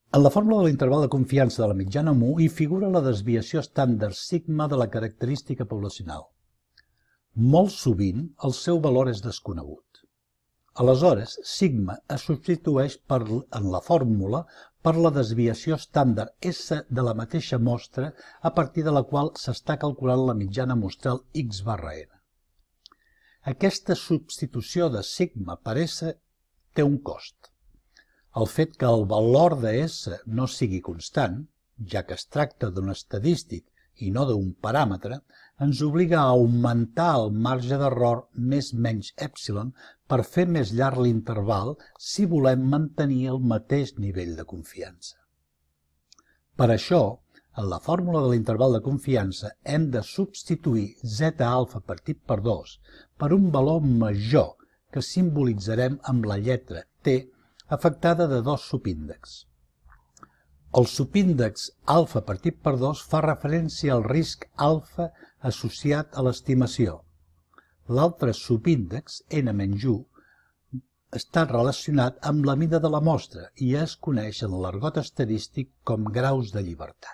En la fórmula de l'interval de confiança de la mitjana mu hi figura la desviació estàndard sigma de la característica poblacional. Molt sovint el seu valor és desconegut. Aleshores, sigma es substitueix en la fórmula per la desviació estàndard S de la mateixa mostra a partir de la qual s'està calculant la mitjana mostral x barra n. Aquesta substitució de sigma per S té un cost. El fet que el valor de S no sigui constant, ja que es tracta d'un estadístic i no d'un paràmetre, ens obliga a augmentar el marge d'error més-menys èpsilon per fer més llarg l'interval si volem mantenir el mateix nivell de confiança. Per això, en la fórmula de l'interval de confiança hem de substituir Z-alfa partit per 2 per un valor major que simbolitzarem amb la lletra T afectada de dos subíndexs. El subíndex alfa partit per 2 fa referència al risc alfa associat a l'estimació. L'altre subíndex, n-1, està relacionat amb la mida de la mostra i es coneix en l'argot estadístic com graus de llibertat.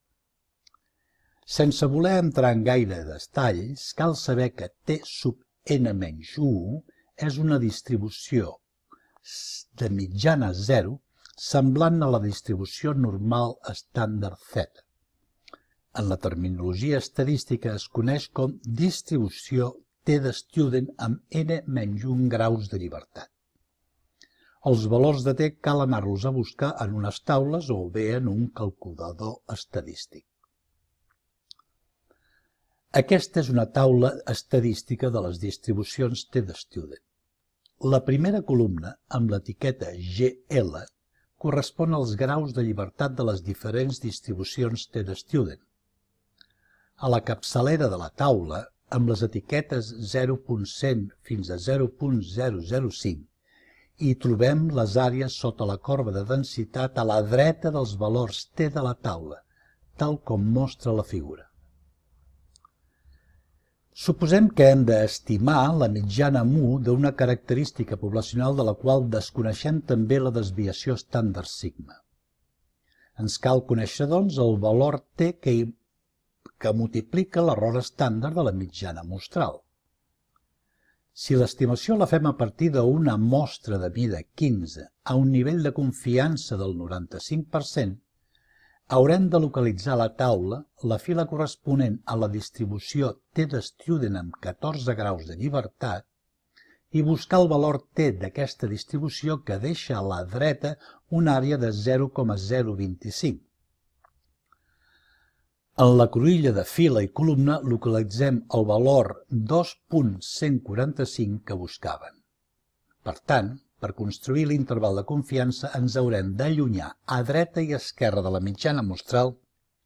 Sense voler entrar en gaire detalls, cal saber que T sub n-1 és una distribució de mitjana 0 semblant a la distribució normal estàndard Z. En la terminologia estadística es coneix com distribució T de student amb n-1 graus de llibertat. Els valors de T cal anar-los a buscar en unes taules o bé en un calculador estadístic. Aquesta és una taula estadística de les distribucions T de student. La primera columna, amb l'etiqueta GL, correspon als graus de llibertat de les diferents distribucions T de student. A la capçalera de la taula, amb les etiquetes 0.100 fins a 0.005, hi trobem les àrees sota la corba de densitat a la dreta dels valors T de la taula, tal com mostra la figura. Suposem que hem d'estimar la mitjana mu d'una característica poblacional de la qual desconeixem també la desviació estàndard sigma. Ens cal conèixer, doncs, el valor T que multiplica l'error estàndard de la mitjana mostral. Si l'estimació la fem a partir d'una mostra de mida 15 a un nivell de confiança del 95%, haurem de localitzar a la taula la fila corresponent a la distribució T de student amb 14 graus de llibertat i buscar el valor T d'aquesta distribució que deixa a la dreta una àrea de 0,025. En la cruïlla de fila i columna localitzem el valor 2.145 que buscaven. Per tant, per construir l'interval de confiança ens haurem d'allunyar a dreta i esquerra de la mitjana mostral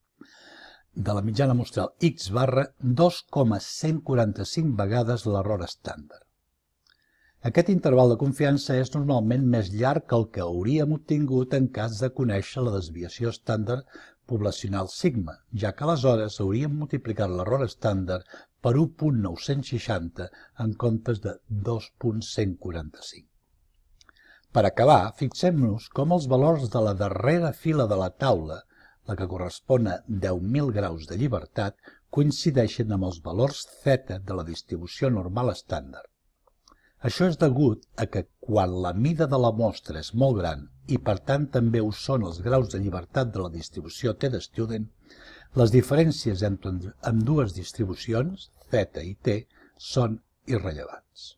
x barra 2,145 vegades l'error estàndard. Aquest interval de confiança és normalment més llarg que el que hauríem obtingut en cas de conèixer la desviació estàndard poblacional sigma, ja que aleshores hauríem multiplicat l'error estàndard per 1.960 en comptes de 2.145. Per acabar, fixem-nos com els valors de la darrera fila de la taula, la que correspon a 10.000 graus de llibertat, coincideixen amb els valors Z de la distribució normal estàndard. Això és degut a que quan la mida de la mostra és molt gran i per tant també ho són els graus de llibertat de la distribució T de student, les diferències entre ambdues distribucions, Z i T, són irrellevants.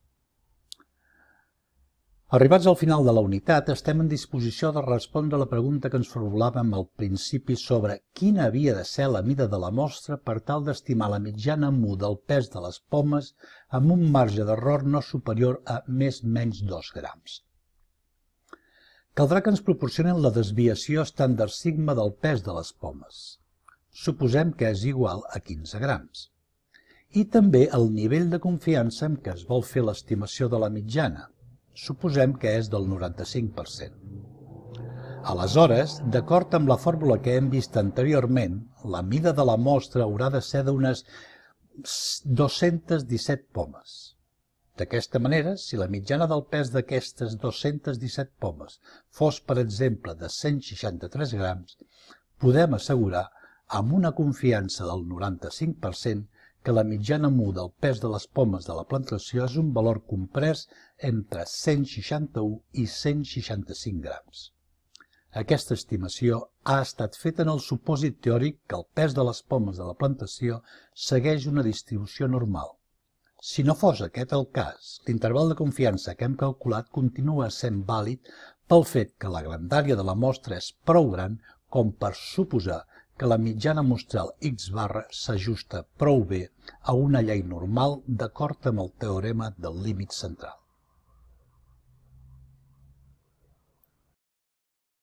Arribats al final de la unitat, estem en disposició de respondre la pregunta que ens formulàvem al principi sobre quina havia de ser la mida de la mostra per tal d'estimar la mitjana mu del pes de les pomes amb un marge d'error no superior a més-menys 2 grams. Caldrà que ens proporcionen la desviació estàndard sigma del pes de les pomes. Suposem que és igual a 15 grams. I també el nivell de confiança amb què es vol fer l'estimació de la mitjana. Suposem que és del 95%. Aleshores, d'acord amb la fórmula que hem vist anteriorment, la mida de la mostra haurà de ser d'unes 217 pomes. D'aquesta manera, si la mitjana del pes d'aquestes 217 pomes fos, per exemple, de 163 grams, podem assegurar, amb una confiança del 95%, que la mitjana mu del pes de les pomes de la plantació és un valor comprès entre 161 i 165 grams. Aquesta estimació ha estat feta en el supòsit teòric que el pes de les pomes de la plantació segueix una distribució normal. Si no fos aquest el cas, l'interval de confiança que hem calculat continua sent vàlid pel fet que la grandària de la mostra és prou gran com per suposar que la mitjana mostral X barra s'ajusta prou bé a una llei normal d'acord amb el teorema del límit central.